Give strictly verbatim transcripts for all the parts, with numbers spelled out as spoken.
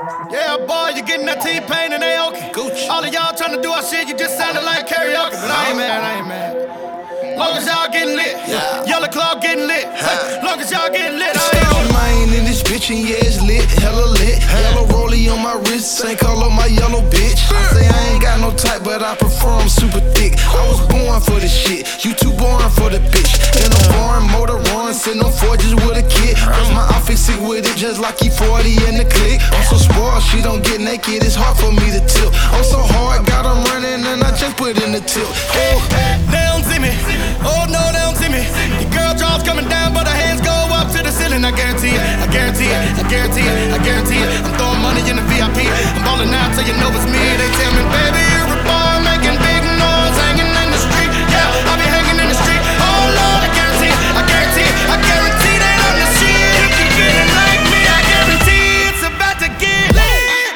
Yeah, boy, you getting that T-Pain and Aoki. Gucci. All of y'all trying to do our shit, you just sounded like karaoke. But I ain't mad, I ain't mad. Long as y'all getting lit, yeah. Yellow Claw getting lit. Hey, long as y'all getting lit, I ain't mine in this bitch and yeah, it's lit, hella lit. Yellow rollie on my wrist, same color my yellow bitch. I say I ain't got no type, but I prefer 'em super thick. I was born for this shit, you too boring for the bitch. In a foreign motor run, sitting on forges with a kid. Cause my outfit sick with it, just like E forty in the click. I'm so spoiled, she don't get naked, it's hard for me to tilt. I'm so hard, got 'em running and I just put in the tilt. Oh, they don't see me, oh no, they don't see me. The girl draws coming down, but her hands go up to the ceiling. I guarantee it, I guarantee it, I guarantee it, I guarantee it. I'm throwing money in the V I P. I'm ballin' out till you know it's me. They tell me, baby, you're a boy making big noise, hanging in the street. Yeah, I'll be hanging in the street. Oh Lord, I guarantee it, I guarantee it, I guarantee that I'm the shit. If you get it like me, I guarantee it's about to get lit.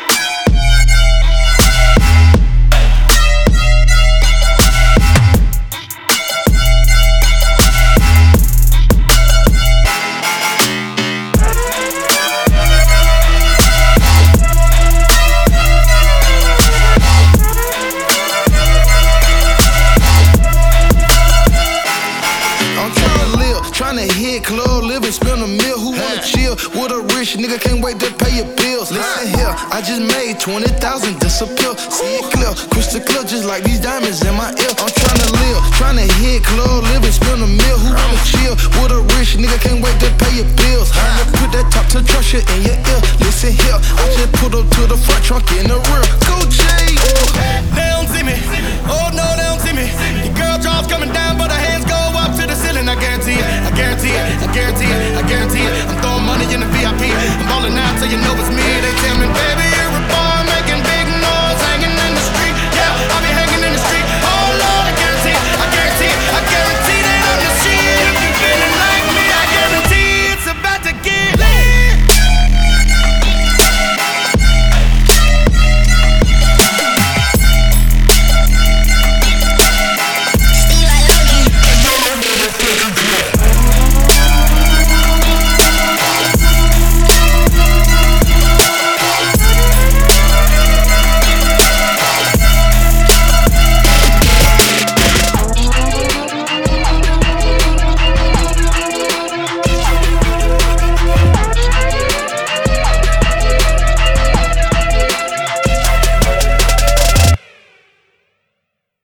Tryna hit club, live and spend a meal. Who wanna chill with a rich nigga? Can't wait to pay your bills. Listen here, I just made twenty thousand disappear. See it clear, crystal clear, just like these diamonds in my ear. I'm tryna live, tryna hit club, live and spend a meal. Who wanna chill with a rich nigga? Can't wait to pay your bills. I'ma put that top to trust shit in your ear. Listen here, I just put up to the front trunk in the rear. Go Jay. They don't see me, oh no, they don't see me. The girl draws coming down, but her hands go up to the ceiling. I guarantee it, I guarantee it, I guarantee it, I guarantee it. I'm throwing money in the V I P. I'm ballin' out till you know it's me. They tell me